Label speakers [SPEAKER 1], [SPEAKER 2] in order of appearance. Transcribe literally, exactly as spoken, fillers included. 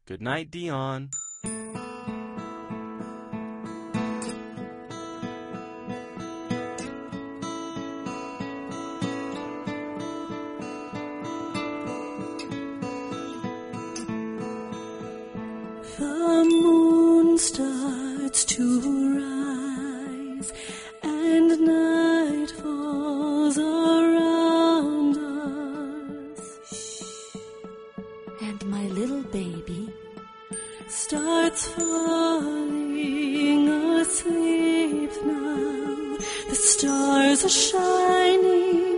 [SPEAKER 1] Good night, Dion.
[SPEAKER 2] The moon starts to rise and night falls around us. And my little baby starts falling asleep now. The stars are shining